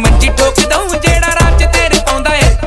ਮੰਜੀ ਠੋਕ ਦਊਂ ਜਿਹੜਾ ਰਾਹ 'ਚ ਤੇਰੇ ਪਾਉਂਦਾ ਏ।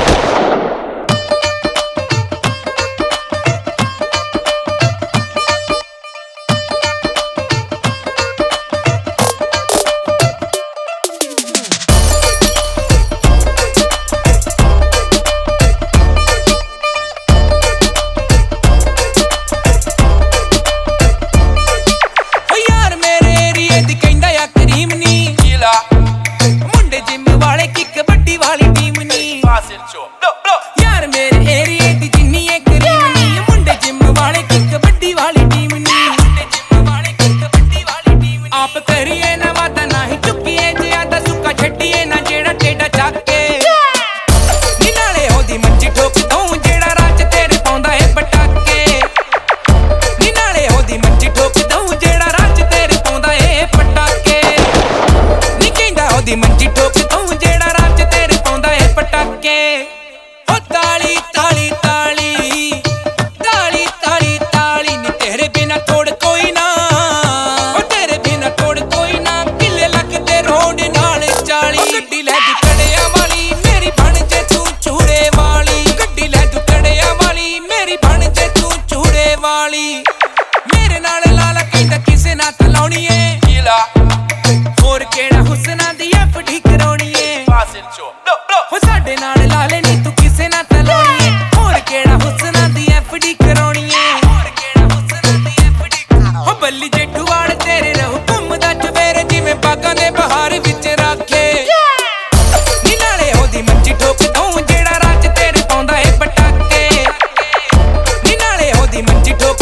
यार मेरे एरिए दी जिन्नी ए करीम नी मुंडे जिम वाले की कबड्डी वाली टीम नी मुंडे जिम वाले की कबड्डी वाली टीम नी आप करिए ना वादा ना ही चुकिए ज्यादा सुक्का छड्डिए ना जेड़ा टेढ़ा चाके नी नाले ओदी मंजी ठोक दऊं जेड़ा राह च तेरे पाਉਂਦਾ ਏ पटाके नी नाले ओदी मंजी ठोक दऊं जेड़ा राह च तेरे पाਉਂਦਾ ਏ पटाके नी कहंदा ओदी मंजी ठोक दऊं जेड़ा राह च तेरे पाਉਂਦਾ ਏ पटाके। ताली ताली ताली ताली ताली ताली नी तेरे बिना तोड़ कोई ना तेरे बिना तोड़ कोई ना किले लगदे रोड नाल 40 गड्डी लै तू कड़िया वाली मेरी बन जे तू चूड़े वाली गड्डी लै तू कड़िया वाली मेरी बन जे तू चूड़े वाली मेरे नाल लाला कहंदा किसे ना तलाउणी ए कीला होर केड़ा हुस्ना दी एफडी कराउणी ए फासिल चो हो साडे नाल लाले नी तू किसे ना तलाउणी ए होर केड़ा हुस्ना दी एफडी कराउणी ए होर केड़ा हुस्ना दी एफडी हो बल्ली जेठू वाल तेरे रहू घुमदा चवेरे जिवें बागां दे बहार विच राखे नी नाले ओदी मंजी ठोक दऊं जेड़ा राह च तेरे पाਉਂਦਾ ਏ पटाके नी नाले ओदी मंजी ठोक